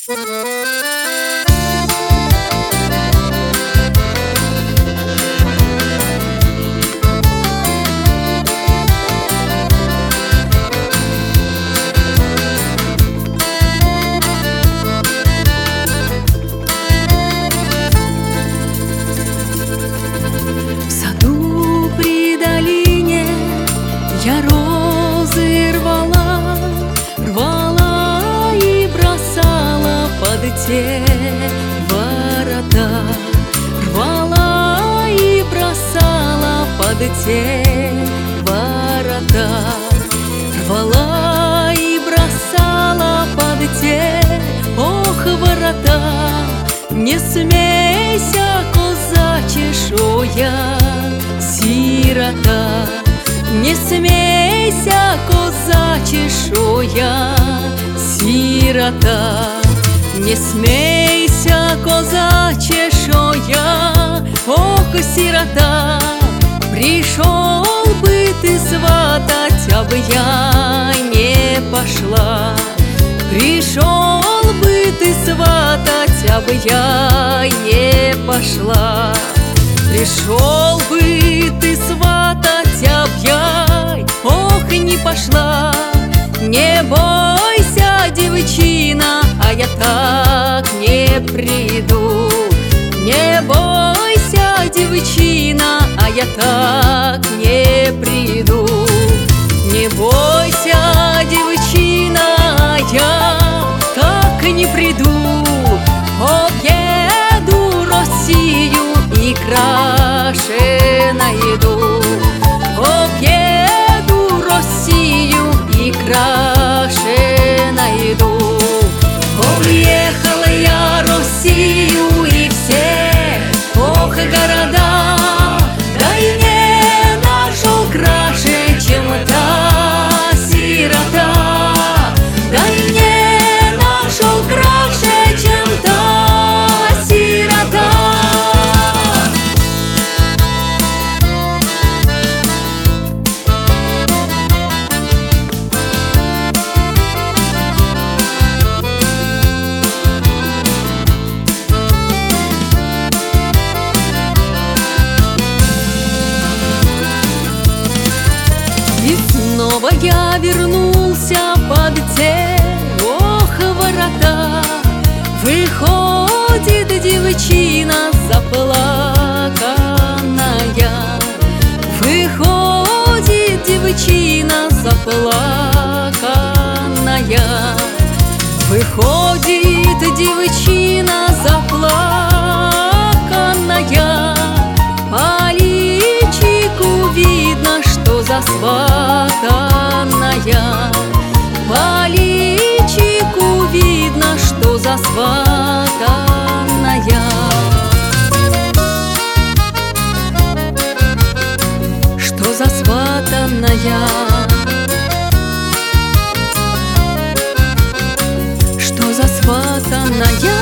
Я розы рвала, рвала и бросала под те ворота, рвала и бросала под те ворота, рвала и бросала под те, ох, ворота. Не смейся, козаче, шо я сирота. Не смейся, козаче, шо я сирота. Не смейся, козаче, шо я, ох, сирота. Пришел бы ты сватать, а бы я не пошла. Пришел бы ты сватать, а бы я не пошла. Пришел бы ты сватать, а б я, ох, не пошла. Не бойся, девчина, а я так не приду. Не бойся, девчина, а я так не приду. Не бойся, девчина, а я так не приду. Объеду Россию и краше найду. Объеду Россию и краше найду. Объехала я Россию и все, ох, города, да и не нашел краше, чем та сирота. Да и не нашел краше, чем та сирота. И снова я вернулся под те, ох, ворота. Выходит девчина заплаканная. Выходит девчина заплаканная. Выходит девчина заплаканная. По личику видно, что засватанная. По личику видно, что засватанная. Что засватанная. Что засватанная.